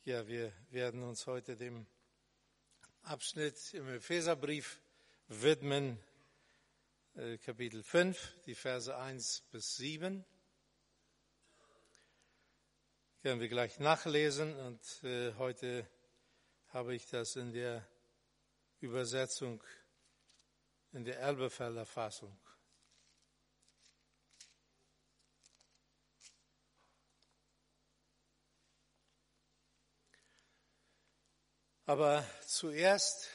Ja, wir werden uns heute dem Abschnitt im Epheserbrief widmen, Kapitel 5, die Verse 1 bis 7. Können wir gleich nachlesen und heute habe ich das in der Übersetzung in der Elberfelder Fassung. Aber zuerst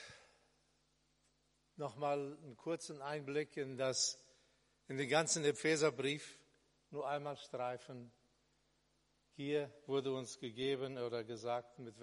nochmal einen kurzen Einblick in den ganzen Epheserbrief, nur einmal streifen. Hier wurde uns gegeben oder gesagt, mit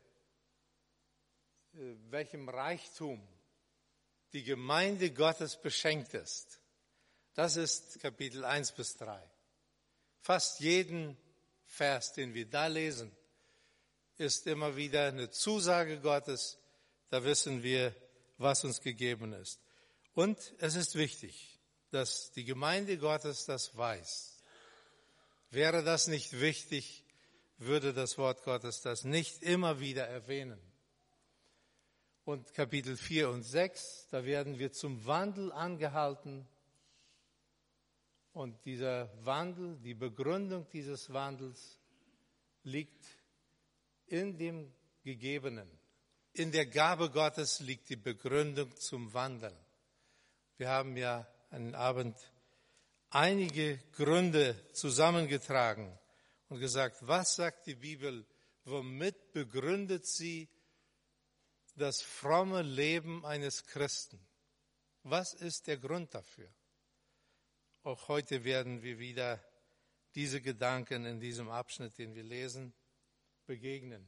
welchem Reichtum die Gemeinde Gottes beschenkt ist. Das ist Kapitel 1 bis 3. Fast jeden Vers, den wir da lesen, ist immer wieder eine Zusage Gottes. Da wissen wir, was uns gegeben ist. Und es ist wichtig, dass die Gemeinde Gottes das weiß. Wäre das nicht wichtig, würde das Wort Gottes das nicht immer wieder erwähnen. Und Kapitel 4 und 6, da werden wir zum Wandel angehalten. Und dieser Wandel, die Begründung dieses Wandels liegt in dem Gegebenen. In der Gabe Gottes liegt die Begründung zum Wandeln. Wir haben ja einen Abend einige Gründe zusammengetragen und gesagt, was sagt die Bibel, womit begründet sie das fromme Leben eines Christen? Was ist der Grund dafür? Auch heute werden wir wieder diese Gedanken in diesem Abschnitt, den wir lesen, begegnen.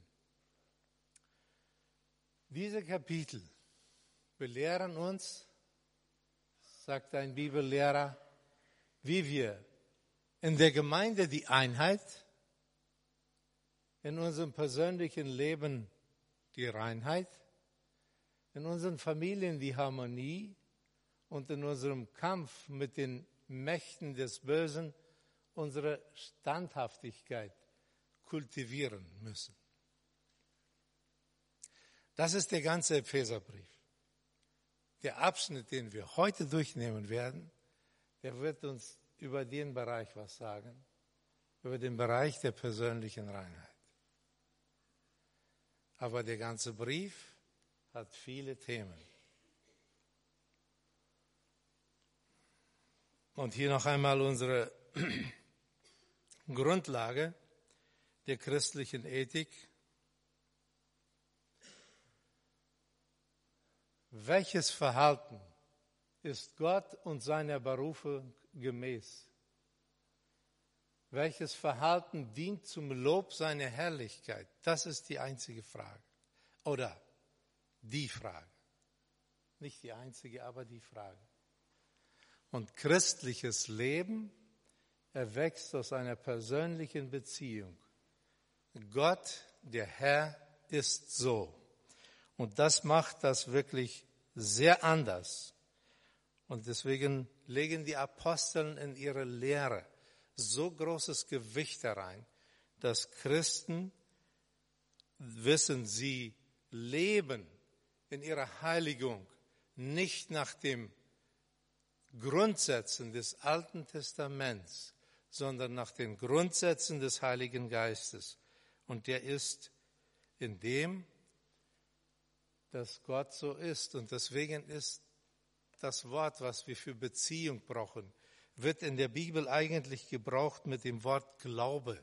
Diese Kapitel belehren uns, sagt ein Bibellehrer, wie wir in der Gemeinde die Einheit, in unserem persönlichen Leben die Reinheit, in unseren Familien die Harmonie und in unserem Kampf mit den Mächten des Bösen unsere Standhaftigkeit kultivieren müssen. Das ist der ganze Epheserbrief. Der Abschnitt, den wir heute durchnehmen werden, der wird uns über den Bereich was sagen, über den Bereich der persönlichen Reinheit. Aber der ganze Brief hat viele Themen. Und hier noch einmal unsere Grundlage der christlichen Ethik. Welches Verhalten ist Gott und seiner Berufung gemäß? Welches Verhalten dient zum Lob seiner Herrlichkeit? Das ist die einzige Frage. Oder die Frage. Nicht die einzige, aber die Frage. Und christliches Leben erwächst aus einer persönlichen Beziehung. Gott, der Herr, ist so. Und das macht das wirklich sehr anders. Und deswegen legen die Aposteln in ihre Lehre so großes Gewicht herein, dass Christen wissen, sie leben in ihrer Heiligung nicht nach den Grundsätzen des Alten Testaments, sondern nach den Grundsätzen des Heiligen Geistes. Und der ist in dem, dass Gott so ist. Und deswegen ist das Wort, was wir für Beziehung brauchen, wird in der Bibel eigentlich gebraucht mit dem Wort Glaube.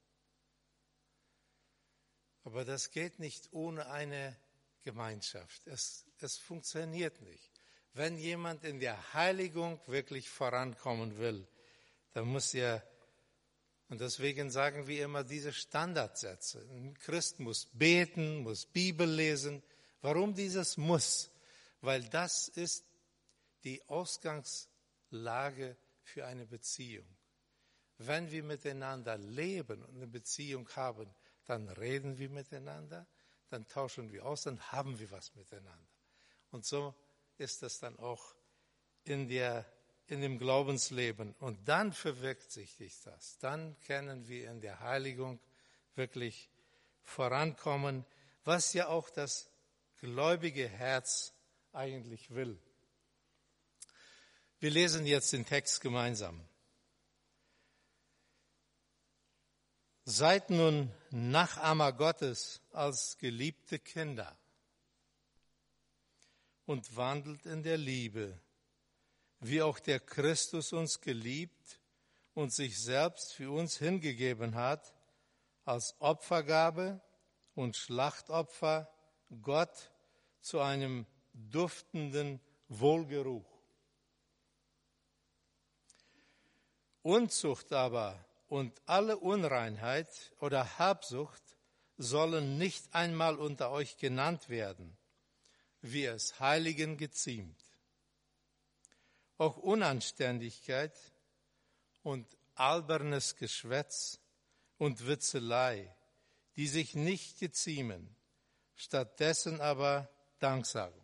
Aber das geht nicht ohne eine Gemeinschaft. Es funktioniert nicht. Wenn jemand in der Heiligung wirklich vorankommen will, dann muss er, und deswegen sagen wir immer diese Standardsätze. Ein Christ muss beten, muss Bibel lesen. Warum dieses Muss? Weil das ist die Ausgangslage für eine Beziehung. Wenn wir miteinander leben und eine Beziehung haben, dann reden wir miteinander, dann tauschen wir aus, dann haben wir was miteinander. Und so ist das dann auch in dem Glaubensleben. Und dann verwirklicht sich das. Dann können wir in der Heiligung wirklich vorankommen, was ja auch das gläubige Herz eigentlich will. Wir lesen jetzt den Text gemeinsam. Seid nun Nachahmer Gottes als geliebte Kinder und wandelt in der Liebe, wie auch der Christus uns geliebt und sich selbst für uns hingegeben hat, als Opfergabe und Schlachtopfer Gott zu einem duftenden Wohlgeruch. Unzucht aber und alle Unreinheit oder Habsucht sollen nicht einmal unter euch genannt werden, wie es Heiligen geziemt. Auch Unanständigkeit und albernes Geschwätz und Witzelei, die sich nicht geziemen, stattdessen aber Danksagung.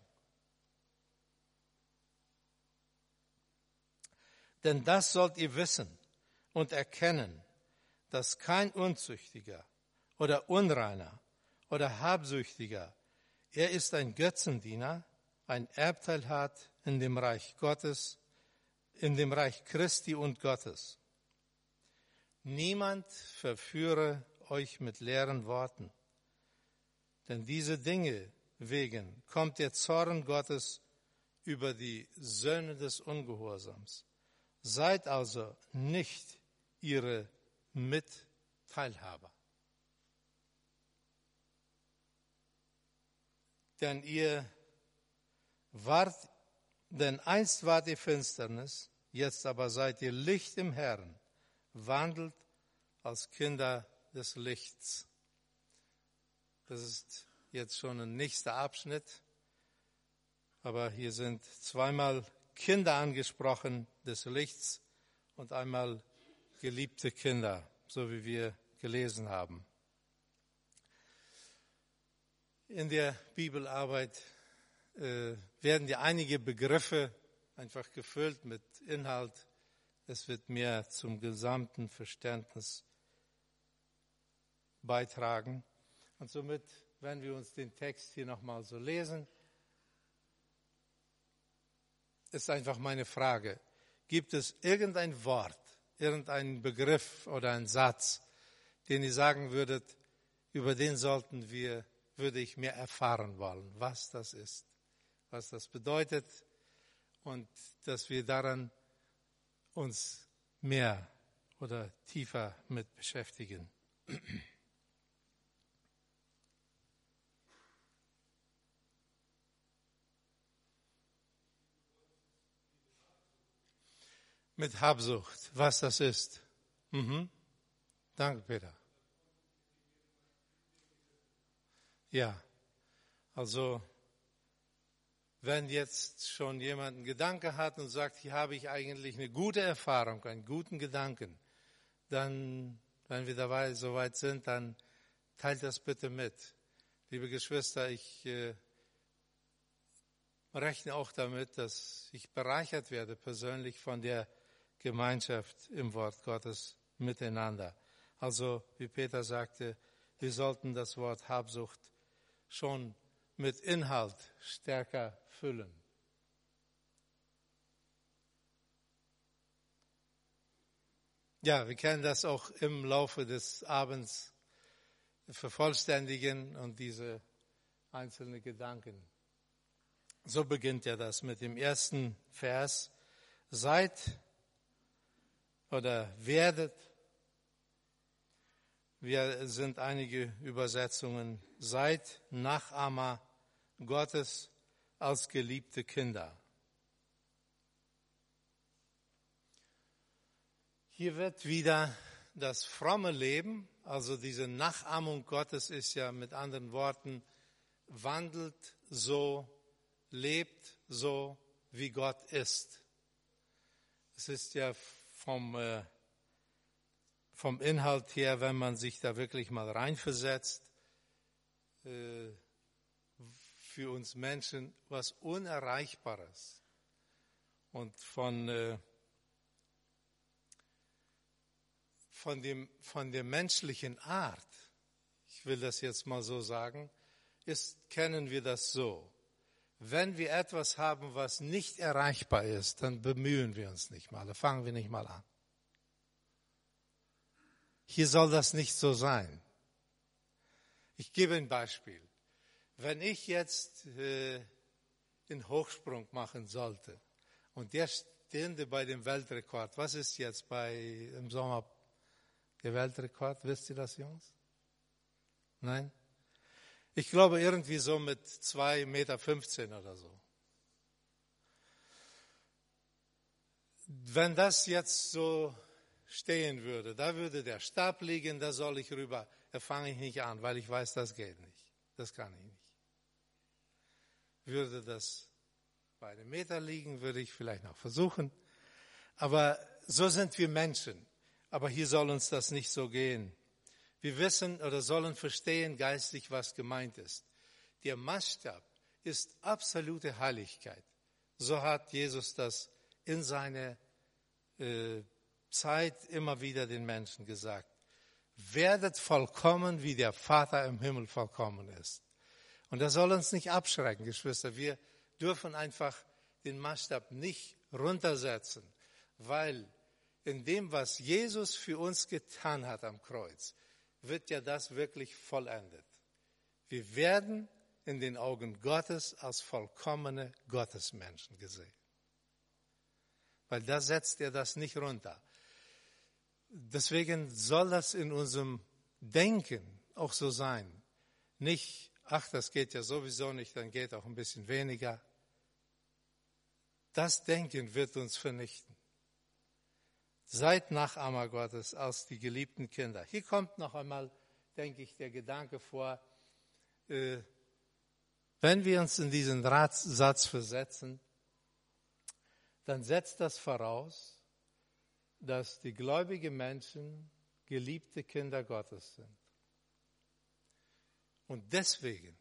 Denn das sollt ihr wissen und erkennen, dass kein Unzüchtiger oder Unreiner oder Habsüchtiger, er ist ein Götzendiener, ein Erbteil hat in dem Reich Gottes, in dem Reich Christi und Gottes. Niemand verführe euch mit leeren Worten, denn diese Dinge wegen kommt der Zorn Gottes über die Söhne des Ungehorsams. Seid also nicht ihre Mitteilhaber. Denn einst wart ihr Finsternis, jetzt aber seid ihr Licht im Herrn, wandelt als Kinder des Lichts. Das ist jetzt schon ein nächster Abschnitt, aber hier sind zweimal Kinder angesprochen des Lichts und einmal geliebte Kinder, so wie wir gelesen haben. In der Bibelarbeit werden ja einige Begriffe einfach gefüllt mit Inhalt. Es wird mehr zum gesamten Verständnis beitragen. Und somit, wenn wir uns den Text hier nochmal so lesen, ist einfach meine Frage, gibt es irgendein Wort, irgendeinen Begriff oder einen Satz, den ihr sagen würdet, über den würde ich mehr erfahren wollen, was das ist, was das bedeutet und dass wir daran uns mehr oder tiefer mit beschäftigen. Mit Habsucht, was das ist. Danke, Peter. Ja, also wenn jetzt schon jemand einen Gedanke hat und sagt, hier habe ich eigentlich eine gute Erfahrung, einen guten Gedanken, dann, wenn wir dabei soweit sind, dann teilt das bitte mit. Liebe Geschwister, ich rechne auch damit, dass ich bereichert werde persönlich von der Gemeinschaft im Wort Gottes miteinander. Also, wie Peter sagte, wir sollten das Wort Habsucht schon mit Inhalt stärker füllen. Ja, wir können das auch im Laufe des Abends vervollständigen und diese einzelnen Gedanken. So beginnt ja das mit dem ersten Vers. Seid oder werdet, wir sind einige Übersetzungen, seid Nachahmer Gottes als geliebte Kinder. Hier wird wieder das fromme Leben, also diese Nachahmung Gottes ist ja mit anderen Worten, wandelt so, lebt so, wie Gott ist. Es ist ja vom Inhalt her, wenn man sich da wirklich mal reinversetzt, für uns Menschen was Unerreichbares. Und von der menschlichen Art ich will das jetzt mal so sagen, kennen wir das so. Wenn wir etwas haben, was nicht erreichbar ist, dann bemühen wir uns nicht mal, da fangen wir nicht mal an. Hier soll das nicht so sein. Ich gebe ein Beispiel. Wenn ich jetzt den Hochsprung machen sollte und der stünde bei dem Weltrekord, was ist jetzt im Sommer der Weltrekord? Wisst ihr das, Jungs? Nein? Ich glaube irgendwie so mit 2,15 Meter oder so. Wenn das jetzt so stehen würde, da würde der Stab liegen, da soll ich rüber. Da fange ich nicht an, weil ich weiß, das geht nicht. Das kann ich nicht. Würde das bei einem Meter liegen, würde ich vielleicht noch versuchen. Aber so sind wir Menschen. Aber hier soll uns das nicht so gehen. Wir wissen oder sollen verstehen geistlich, was gemeint ist. Der Maßstab ist absolute Heiligkeit. So hat Jesus das in seiner Zeit immer wieder den Menschen gesagt. Werdet vollkommen, wie der Vater im Himmel vollkommen ist. Und das soll uns nicht abschrecken, Geschwister. Wir dürfen einfach den Maßstab nicht runtersetzen, weil in dem, was Jesus für uns getan hat am Kreuz, wird ja das wirklich vollendet. Wir werden in den Augen Gottes als vollkommene Gottesmenschen gesehen. Weil da setzt er das nicht runter. Deswegen soll das in unserem Denken auch so sein. Nicht, ach, das geht ja sowieso nicht, dann geht auch ein bisschen weniger. Das Denken wird uns vernichten. Seid Nachahmer Gottes als die geliebten Kinder. Hier kommt noch einmal, denke ich, der Gedanke vor, wenn wir uns in diesen Satz versetzen, dann setzt das voraus, dass die gläubigen Menschen geliebte Kinder Gottes sind. Und deswegen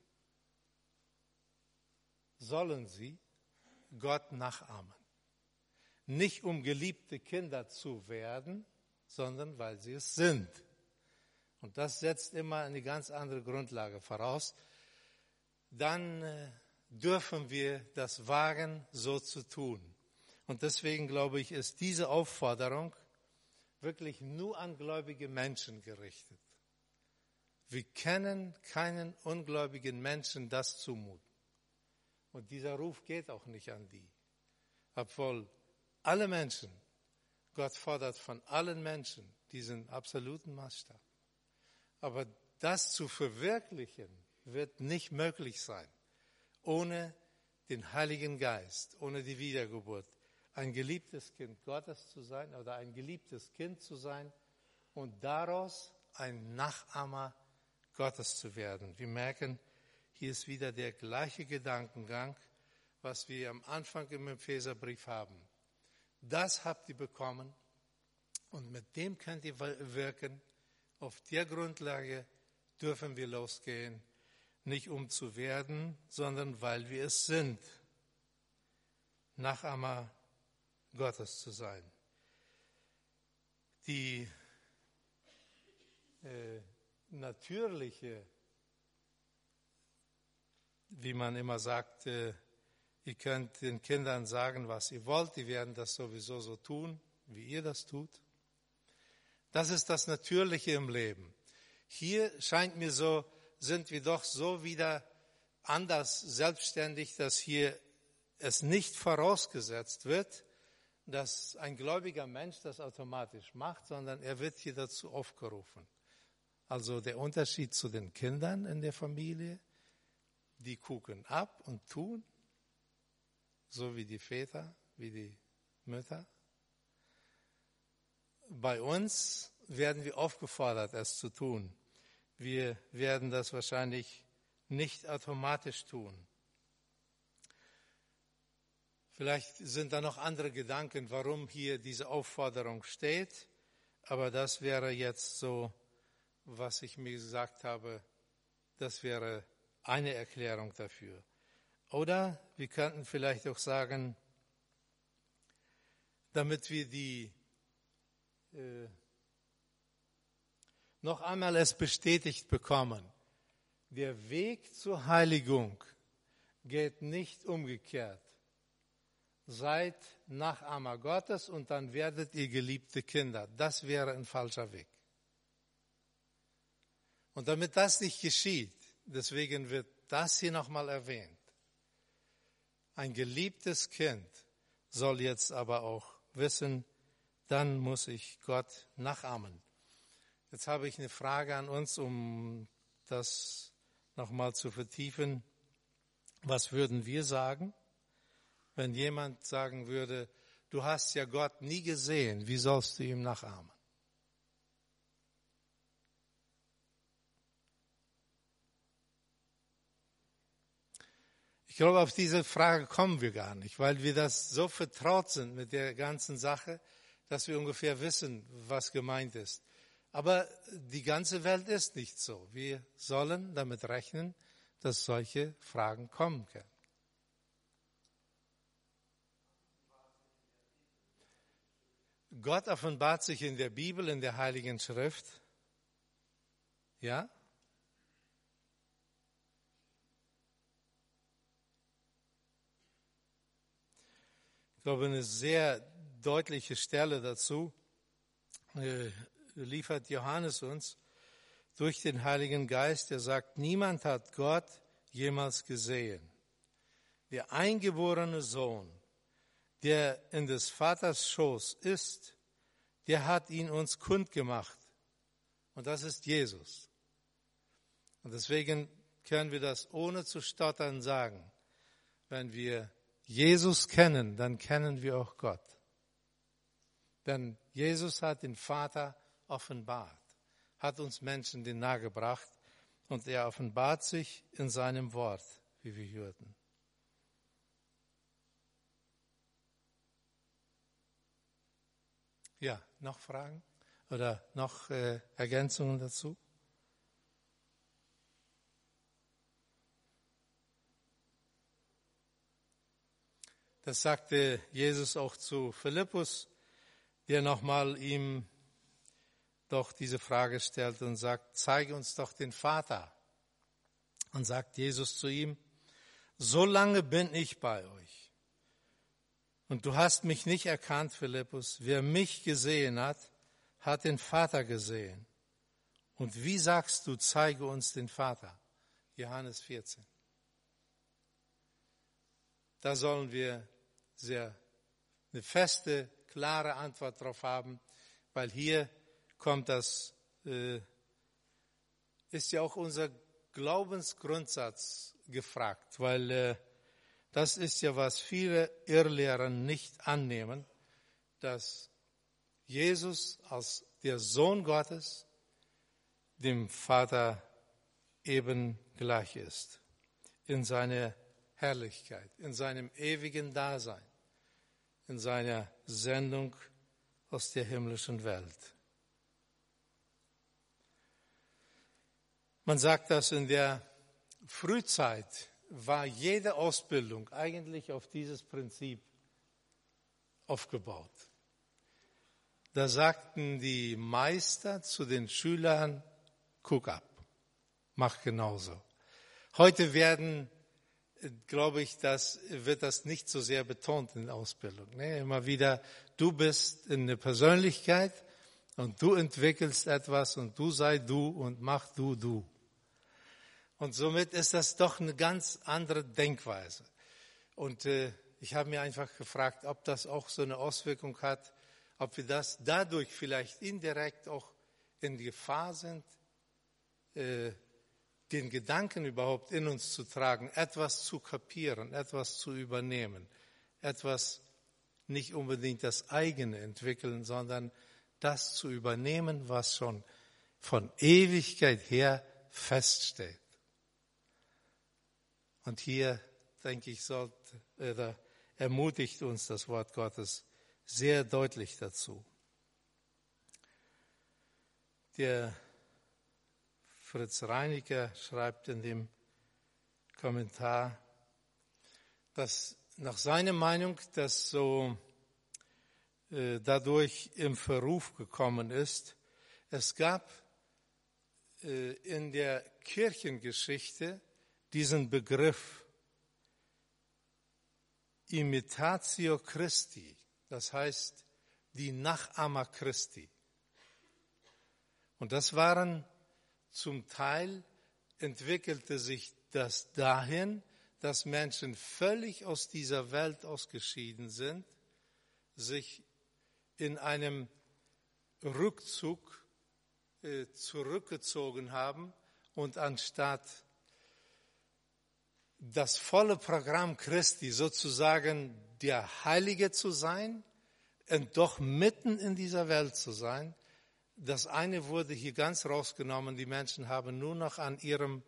sollen sie Gott nachahmen. Nicht um geliebte Kinder zu werden, sondern weil sie es sind. Und das setzt immer eine ganz andere Grundlage voraus. Dann dürfen wir das wagen, so zu tun. Und deswegen glaube ich, ist diese Aufforderung wirklich nur an gläubige Menschen gerichtet. Wir können keinen ungläubigen Menschen das zumuten. Und dieser Ruf geht auch nicht an die. Obwohl alle Menschen, Gott fordert von allen Menschen diesen absoluten Maßstab. Aber das zu verwirklichen, wird nicht möglich sein, ohne den Heiligen Geist, ohne die Wiedergeburt. Ein geliebtes Kind Gottes zu sein oder ein geliebtes Kind zu sein und daraus ein Nachahmer Gottes zu werden. Wir merken, hier ist wieder der gleiche Gedankengang, was wir am Anfang im Epheserbrief haben. Das habt ihr bekommen und mit dem könnt ihr wirken. Auf der Grundlage dürfen wir losgehen, nicht um zu werden, sondern weil wir es sind, Nachahmer Gottes zu sein. Die natürliche, wie man immer sagt, ihr könnt den Kindern sagen, was ihr wollt, die werden das sowieso so tun, wie ihr das tut. Das ist das Natürliche im Leben. Hier scheint mir so, sind wir doch so wieder anders selbstständig, dass hier es nicht vorausgesetzt wird, dass ein gläubiger Mensch das automatisch macht, sondern er wird hier dazu aufgerufen. Also der Unterschied zu den Kindern in der Familie, die gucken ab und tun, so wie die Väter, wie die Mütter. Bei uns werden wir aufgefordert, es zu tun. Wir werden das wahrscheinlich nicht automatisch tun. Vielleicht sind da noch andere Gedanken, warum hier diese Aufforderung steht, aber das wäre jetzt so, was ich mir gesagt habe, das wäre eine Erklärung dafür. Oder wir könnten vielleicht auch sagen, damit wir noch einmal es bestätigt bekommen. Der Weg zur Heiligung geht nicht umgekehrt. Seid Nachahmer Gottes und dann werdet ihr geliebte Kinder. Das wäre ein falscher Weg. Und damit das nicht geschieht, deswegen wird das hier nochmal erwähnt. Ein geliebtes Kind soll jetzt aber auch wissen, dann muss ich Gott nachahmen. Jetzt habe ich eine Frage an uns, um das nochmal zu vertiefen. Was würden wir sagen, wenn jemand sagen würde, du hast ja Gott nie gesehen, wie sollst du ihm nachahmen? Ich glaube, auf diese Frage kommen wir gar nicht, weil wir das so vertraut sind mit der ganzen Sache, dass wir ungefähr wissen, was gemeint ist. Aber die ganze Welt ist nicht so. Wir sollen damit rechnen, dass solche Fragen kommen können. Gott offenbart sich in der Bibel, in der Heiligen Schrift. Ja? Ich glaube, eine sehr deutliche Stelle dazu liefert Johannes uns durch den Heiligen Geist. Er sagt, niemand hat Gott jemals gesehen. Der eingeborene Sohn, der in des Vaters Schoß ist, der hat ihn uns kundgemacht. Und das ist Jesus. Und deswegen können wir das ohne zu stottern sagen. Wenn wir Jesus kennen, dann kennen wir auch Gott. Denn Jesus hat den Vater offenbart, hat uns Menschen den nahegebracht und er offenbart sich in seinem Wort, wie wir hörten. Ja, noch Fragen oder noch Ergänzungen dazu? Das sagte Jesus auch zu Philippus, der nochmal ihm doch diese Frage stellt und sagt, zeige uns doch den Vater. Und sagt Jesus zu ihm, so lange bin ich bei euch. Und du hast mich nicht erkannt, Philippus. Wer mich gesehen hat, hat den Vater gesehen. Und wie sagst du, zeige uns den Vater? Johannes 14. Da sollen wir eine feste, klare Antwort darauf haben, weil hier kommt das, ist ja auch unser Glaubensgrundsatz gefragt, weil das ist ja, was viele Irrlehrer nicht annehmen, dass Jesus als der Sohn Gottes dem Vater eben gleich ist, in seiner Herrlichkeit, in seinem ewigen Dasein, in seiner Sendung aus der himmlischen Welt. Man sagt, dass in der Frühzeit war jede Ausbildung eigentlich auf dieses Prinzip aufgebaut. Da sagten die Meister zu den Schülern, guck ab, mach genauso. Heute glaube ich, wird das nicht so sehr betont in der Ausbildung. Ne? Immer wieder, du bist eine Persönlichkeit und du entwickelst etwas und du sei du und mach du. Und somit ist das doch eine ganz andere Denkweise. Und ich habe mir einfach gefragt, ob das auch so eine Auswirkung hat, ob wir das dadurch vielleicht indirekt auch in Gefahr sind, den Gedanken überhaupt in uns zu tragen, etwas zu kapieren, etwas zu übernehmen, etwas nicht unbedingt das eigene entwickeln, sondern das zu übernehmen, was schon von Ewigkeit her feststeht. Und hier, denke ich, ermutigt uns das Wort Gottes sehr deutlich dazu. Der Fritz Reiniger schreibt in dem Kommentar, dass nach seiner Meinung das so dadurch im Verruf gekommen ist. Es gab in der Kirchengeschichte diesen Begriff Imitatio Christi, das heißt die Nachahmer Christi. Und das waren zum Teil, entwickelte sich das dahin, dass Menschen völlig aus dieser Welt ausgeschieden sind, sich in einem Rückzug zurückgezogen haben und anstatt das volle Programm Christi, sozusagen der Heilige zu sein und doch mitten in dieser Welt zu sein, das eine wurde hier ganz rausgenommen. Die Menschen haben nur noch an ihrem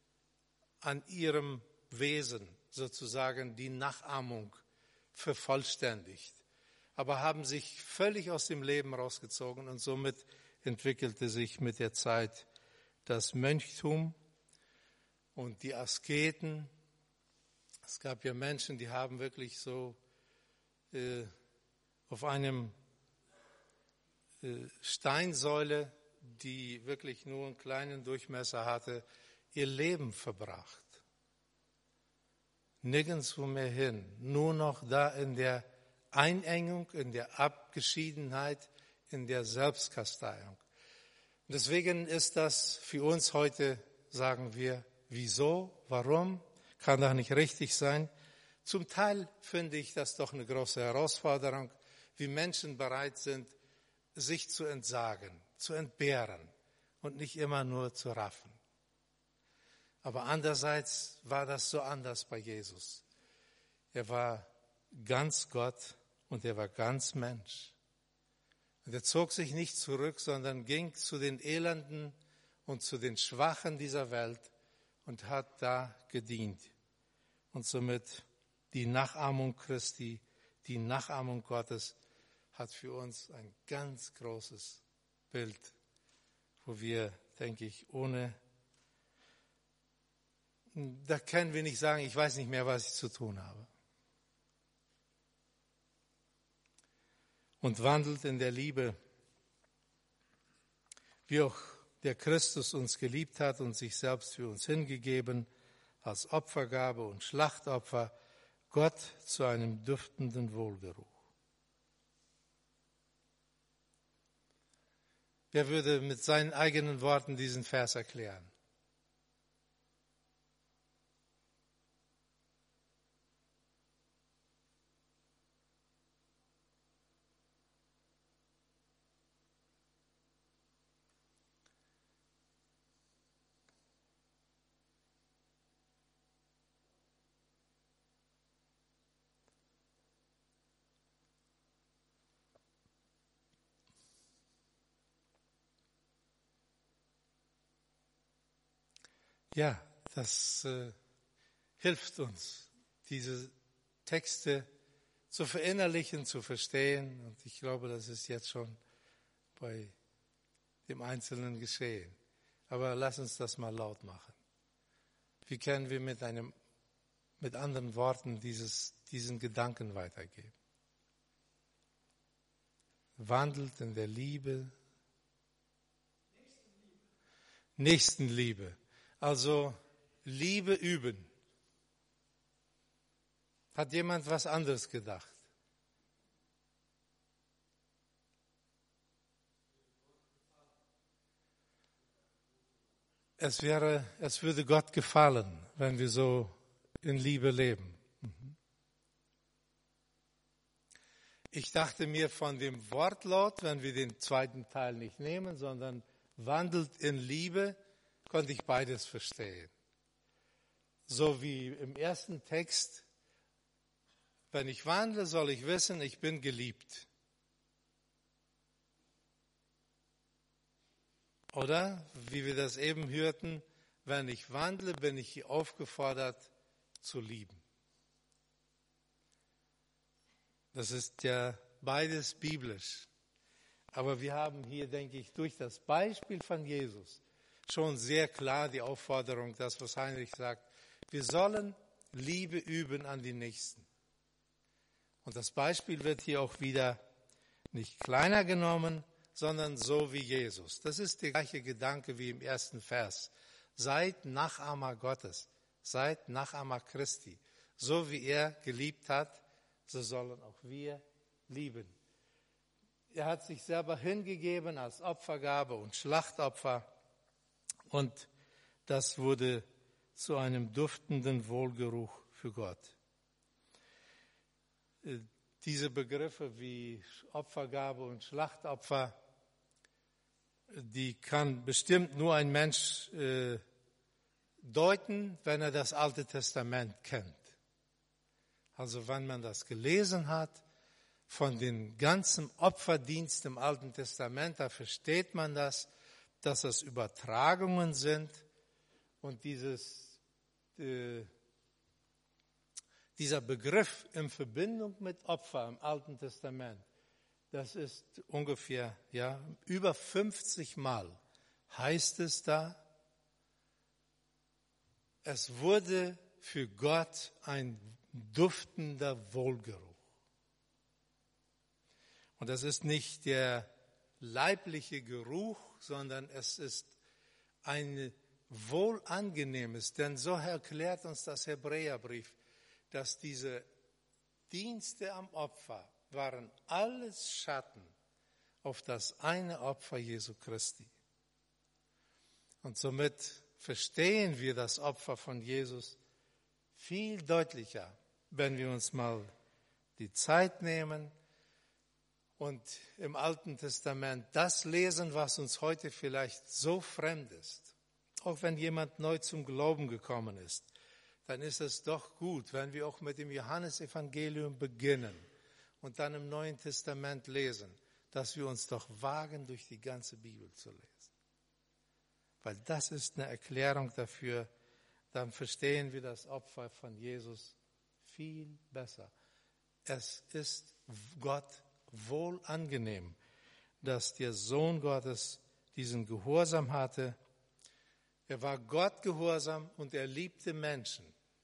Wesen sozusagen die Nachahmung vervollständigt, aber haben sich völlig aus dem Leben rausgezogen und somit entwickelte sich mit der Zeit das Mönchtum und die Asketen. Es gab ja Menschen, die haben wirklich so auf einem Steinsäule, die wirklich nur einen kleinen Durchmesser hatte, ihr Leben verbracht. Nirgendwo mehr hin, nur noch da in der Einengung, in der Abgeschiedenheit, in der Selbstkasteiung. Deswegen ist das für uns heute, sagen wir, wieso, warum, kann doch nicht richtig sein. Zum Teil finde ich das doch eine große Herausforderung, wie Menschen bereit sind, sich zu entsagen, zu entbehren und nicht immer nur zu raffen. Aber andererseits war das so anders bei Jesus. Er war ganz Gott und er war ganz Mensch. Und er zog sich nicht zurück, sondern ging zu den Elenden und zu den Schwachen dieser Welt und hat da gedient. Und somit die Nachahmung Christi, die Nachahmung Gottes hat für uns ein ganz großes Bild, wo wir, denke ich, da können wir nicht sagen, ich weiß nicht mehr, was ich zu tun habe. Und wandelt in der Liebe, wie auch der Christus uns geliebt hat und sich selbst für uns hingegeben, als Opfergabe und Schlachtopfer, Gott zu einem duftenden Wohlgeruch. Wer würde mit seinen eigenen Worten diesen Vers erklären? Ja, das hilft uns, diese Texte zu verinnerlichen, zu verstehen. Und ich glaube, das ist jetzt schon bei dem Einzelnen geschehen. Aber lass uns das mal laut machen. Wie können wir mit anderen Worten diesen Gedanken weitergeben? Wandelt in der Liebe. Nächstenliebe. Also Liebe üben. Hat jemand was anderes gedacht? Es würde Gott gefallen, wenn wir so in Liebe leben. Ich dachte mir von dem Wortlaut, wenn wir den zweiten Teil nicht nehmen, sondern wandelt in Liebe, konnte ich beides verstehen. So wie im ersten Text, wenn ich wandle, soll ich wissen, ich bin geliebt. Oder, wie wir das eben hörten, wenn ich wandle, bin ich aufgefordert zu lieben. Das ist ja beides biblisch. Aber wir haben hier, denke ich, durch das Beispiel von Jesus schon sehr klar die Aufforderung, das, was Heinrich sagt, wir sollen Liebe üben an die Nächsten. Und das Beispiel wird hier auch wieder nicht kleiner genommen, sondern so wie Jesus. Das ist der gleiche Gedanke wie im ersten Vers. Seid Nachahmer Gottes, seid Nachahmer Christi. So wie er geliebt hat, so sollen auch wir lieben. Er hat sich selber hingegeben als Opfergabe und Schlachtopfer und das wurde zu einem duftenden Wohlgeruch für Gott. Diese Begriffe wie Opfergabe und Schlachtopfer, die kann bestimmt nur ein Mensch deuten, wenn er das Alte Testament kennt. Also wenn man das gelesen hat, von dem ganzen Opferdienst im Alten Testament, da versteht man das, dass das Übertragungen sind und dieser Begriff in Verbindung mit Opfer im Alten Testament, das ist ungefähr über 50 Mal heißt es da, es wurde für Gott ein duftender Wohlgeruch. Und das ist nicht der leibliche Geruch, sondern es ist ein wohlangenehmes, denn so erklärt uns das Hebräerbrief, dass diese Dienste am Opfer waren alles Schatten auf das eine Opfer Jesu Christi. Und somit verstehen wir das Opfer von Jesus viel deutlicher, wenn wir uns mal die Zeit nehmen und im Alten Testament das lesen, was uns heute vielleicht so fremd ist. Auch wenn jemand neu zum Glauben gekommen ist, dann ist es doch gut, wenn wir auch mit dem Johannesevangelium beginnen und dann im Neuen Testament lesen, dass wir uns doch wagen, durch die ganze Bibel zu lesen. Weil das ist eine Erklärung dafür, dann verstehen wir das Opfer von Jesus viel besser. Es ist Gott wohl angenehm, dass der Sohn Gottes diesen Gehorsam hatte. Er war Gott gehorsam und er liebte Menschen.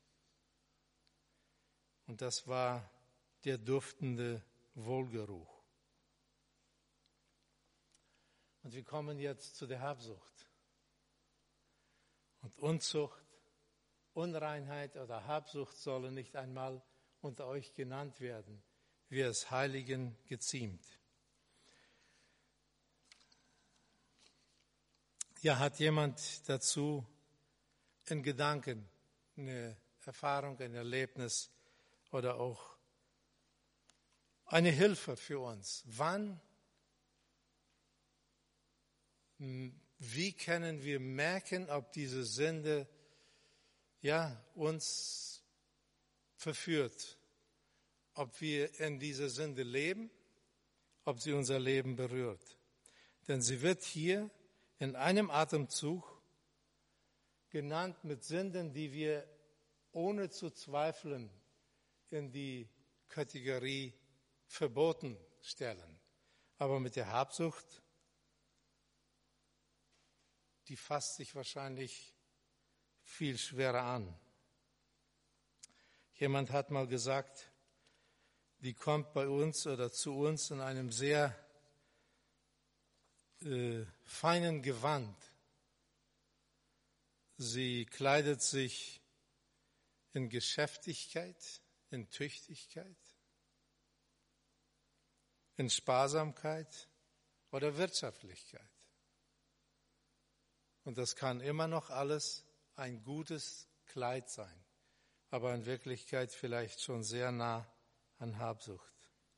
Und das war der duftende Wohlgeruch. Und wir kommen jetzt zu der Habsucht. Und Unzucht, Unreinheit oder Habsucht sollen nicht einmal unter euch genannt werden, wie es Heiligen geziemt. Ja, hat jemand dazu in Gedanken eine Erfahrung, ein Erlebnis oder auch eine Hilfe für uns? Wie können wir merken, ob diese Sünde uns verführt? Ob wir in dieser Sünde leben, ob sie unser Leben berührt. Denn sie wird hier in einem Atemzug genannt mit Sünden, die wir ohne zu zweifeln in die Kategorie verboten stellen. Aber mit der Habsucht, die fasst sich wahrscheinlich viel schwerer an. Jemand hat mal gesagt, die kommt bei uns oder zu uns in einem sehr feinen Gewand. Sie kleidet sich in Geschäftigkeit, in Tüchtigkeit, in Sparsamkeit oder Wirtschaftlichkeit. Und das kann immer noch alles ein gutes Kleid sein, aber in Wirklichkeit vielleicht schon sehr nah an Habsucht.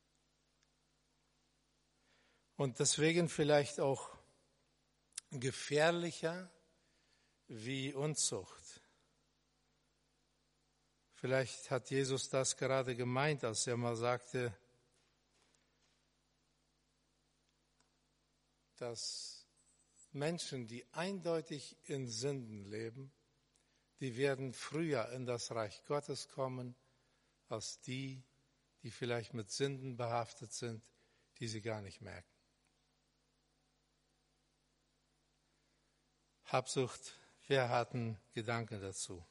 Und deswegen vielleicht auch gefährlicher wie Unzucht. Vielleicht hat Jesus das gerade gemeint, als er mal sagte, dass Menschen, die eindeutig in Sünden leben, die werden früher in das Reich Gottes kommen, als die vielleicht mit Sünden behaftet sind, die sie gar nicht merken. Habsucht, wer hat einen Gedanken dazu?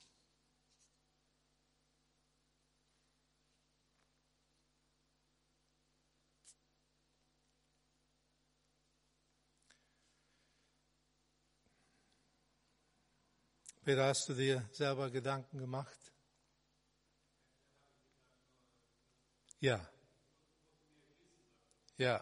Peter, hast du dir selber Gedanken gemacht? Ja. Ja.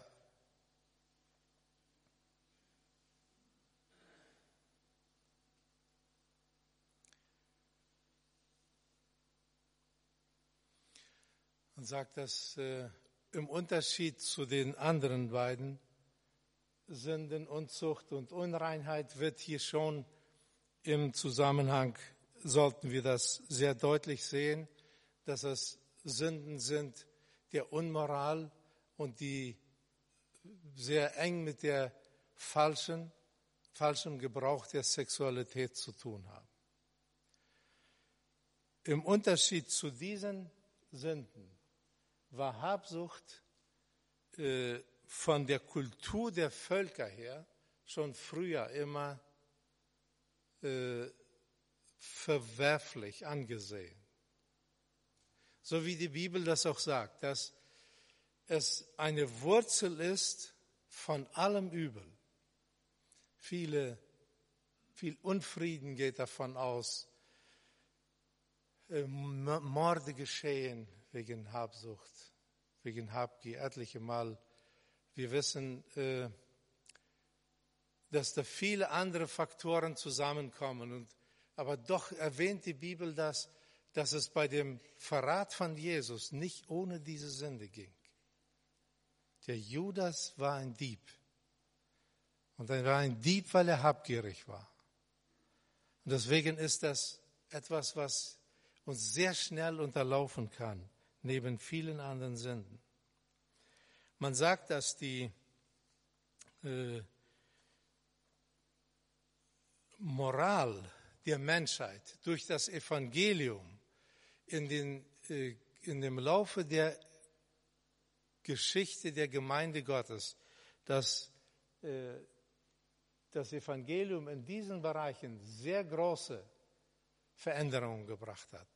Und sagt, dass im Unterschied zu den anderen beiden Sünden, Unzucht und Unreinheit wird hier schon im Zusammenhang, sollten wir das sehr deutlich sehen, dass es Sünden sind der Unmoral und die sehr eng mit der falschen Gebrauch der Sexualität zu tun haben. Im Unterschied zu diesen Sünden war Habsucht von der Kultur der Völker her schon früher immer verwerflich angesehen. So wie die Bibel das auch sagt, dass es eine Wurzel ist von allem Übel. Viel Unfrieden geht davon aus. Morde geschehen wegen Habsucht, wegen Habgier etliche Mal. Wir wissen, dass da viele andere Faktoren zusammenkommen. Aber doch erwähnt die Bibel, dass es bei dem Verrat von Jesus nicht ohne diese Sünde ging. Der Judas war ein Dieb. Und er war ein Dieb, weil er habgierig war. Und deswegen ist das etwas, was uns sehr schnell unterlaufen kann, neben vielen anderen Sünden. Man sagt, dass die Moral der Menschheit durch das Evangelium in dem Laufe der Geschichte der Gemeinde Gottes, dass das Evangelium in diesen Bereichen sehr große Veränderungen gebracht hat.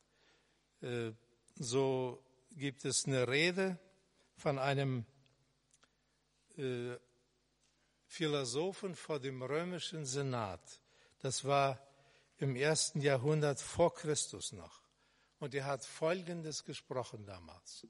So gibt es eine Rede von einem Philosophen vor dem römischen Senat. Das war im 1. Jahrhundert vor Christus noch. Und er hat Folgendes gesprochen damals.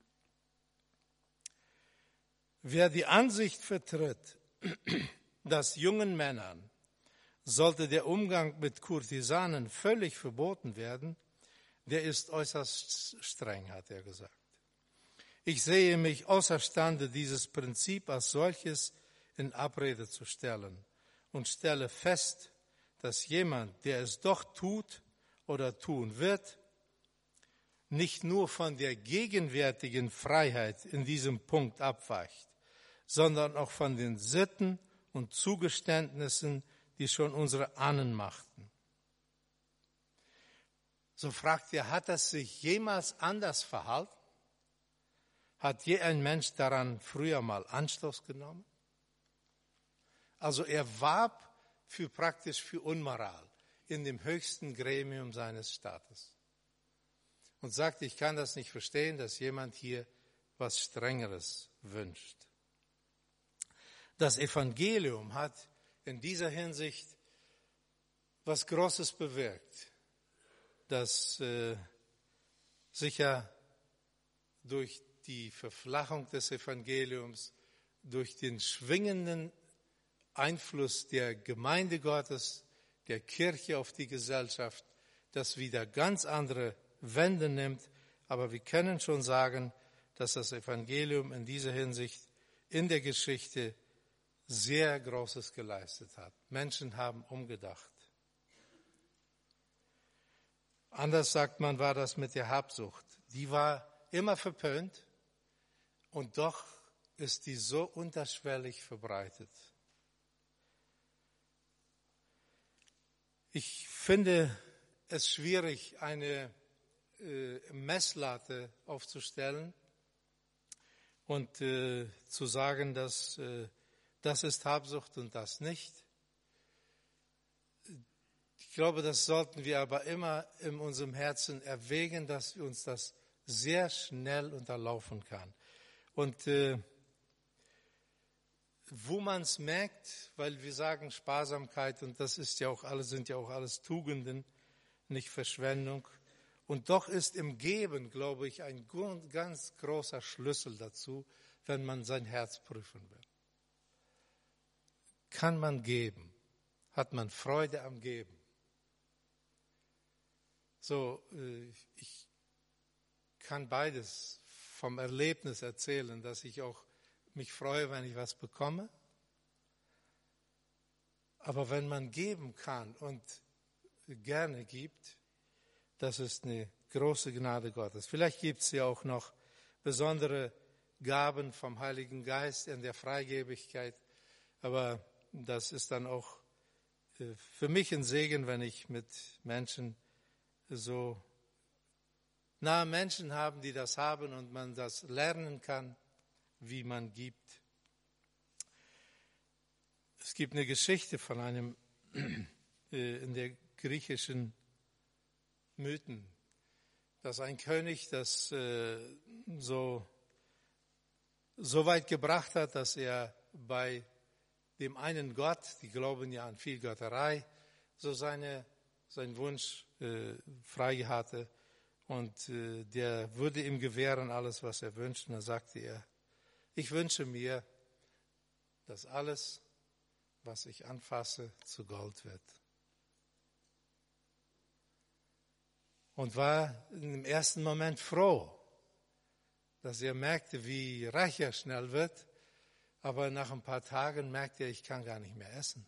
Wer die Ansicht vertritt, dass jungen Männern sollte der Umgang mit Kurtisanen völlig verboten werden, der ist äußerst streng, hat er gesagt. Ich sehe mich außerstande, dieses Prinzip als solches in Abrede zu stellen und stelle fest, dass jemand, der es doch tut oder tun wird, nicht nur von der gegenwärtigen Freiheit in diesem Punkt abweicht, sondern auch von den Sitten und Zugeständnissen, die schon unsere Ahnen machten. So fragt er, hat es sich jemals anders verhalten? Hat je ein Mensch daran früher mal Anstoß genommen? Also er warb praktisch für Unmoral in dem höchsten Gremium seines Staates. Und sagt, ich kann das nicht verstehen, dass jemand hier was Strengeres wünscht. Das Evangelium hat in dieser Hinsicht was Großes bewirkt, das sicher durch die Verflachung des Evangeliums, durch den schwingenden Einfluss der Gemeinde Gottes, der Kirche auf die Gesellschaft, das wieder ganz andere Wende nimmt. Aber wir können schon sagen, dass das Evangelium in dieser Hinsicht in der Geschichte sehr Großes geleistet hat. Menschen haben umgedacht. Anders sagt man, war das mit der Habsucht. Die war immer verpönt und doch ist die so unterschwellig verbreitet. Ich finde es schwierig, eine Messlatte aufzustellen und zu sagen, dass das ist Habsucht und das nicht. Ich glaube, das sollten wir aber immer in unserem Herzen erwägen, dass uns das sehr schnell unterlaufen kann. Und wo man es merkt, weil wir sagen Sparsamkeit und das ist ja auch alles, sind ja auch alles Tugenden, nicht Verschwendung. Und doch ist im Geben, glaube ich, ein ganz großer Schlüssel dazu, wenn man sein Herz prüfen will. Kann man geben? Hat man Freude am Geben? So, ich kann beides vom Erlebnis erzählen, dass ich auch mich freue, wenn ich was bekomme. Aber wenn man geben kann und gerne gibt, das ist eine große Gnade Gottes. Vielleicht gibt es ja auch noch besondere Gaben vom Heiligen Geist in der Freigebigkeit, aber das ist dann auch für mich ein Segen, wenn ich mit Menschen so nahe Menschen haben, die das haben und man das lernen kann, wie man gibt. Es gibt eine Geschichte von einem in der griechischen Mythen, dass ein König das so weit gebracht hat, dass er bei dem einen Gott, die glauben ja an Vielgötterei, so seinen Wunsch frei hatte und der würde ihm gewähren alles, was er wünscht. Und da sagte er, ich wünsche mir, dass alles, was ich anfasse, zu Gold wird. Und war im ersten Moment froh, dass er merkte, wie reich er schnell wird. Aber nach ein paar Tagen merkte er, ich kann gar nicht mehr essen.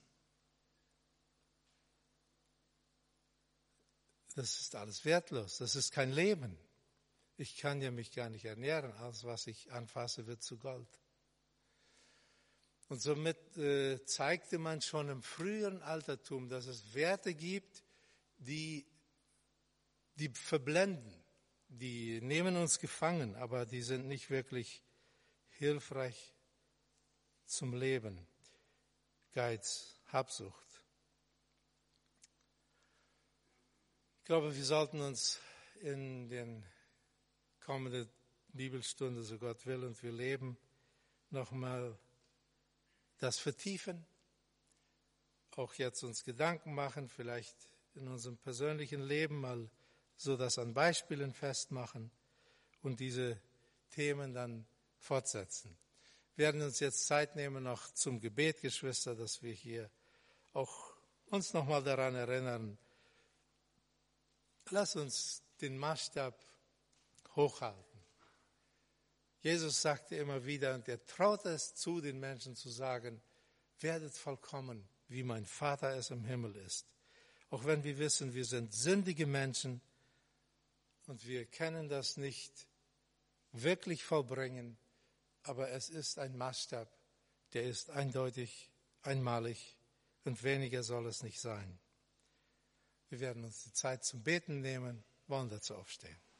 Das ist alles wertlos, das ist kein Leben. Ich kann ja mich gar nicht ernähren, alles was ich anfasse wird zu Gold. Und somit zeigte man schon im früheren Altertum, dass es Werte gibt, die verblenden, die nehmen uns gefangen, aber die sind nicht wirklich hilfreich zum Leben. Geiz, Habsucht. Ich glaube, wir sollten uns in den kommenden Bibelstunde, so Gott will und wir leben, nochmal das vertiefen, auch jetzt uns Gedanken machen, vielleicht in unserem persönlichen Leben mal so das an Beispielen festmachen und diese Themen dann fortsetzen. Wir werden uns jetzt Zeit nehmen noch zum Gebet, Geschwister, dass wir hier auch uns nochmal daran erinnern. Lass uns den Maßstab hochhalten. Jesus sagte immer wieder, und er traute es zu, den Menschen zu sagen, werdet vollkommen, wie mein Vater es im Himmel ist. Auch wenn wir wissen, wir sind sündige Menschen und wir können das nicht wirklich vollbringen, aber es ist ein Maßstab, der ist eindeutig, einmalig und weniger soll es nicht sein. Wir werden uns die Zeit zum Beten nehmen, wollen dazu aufstehen.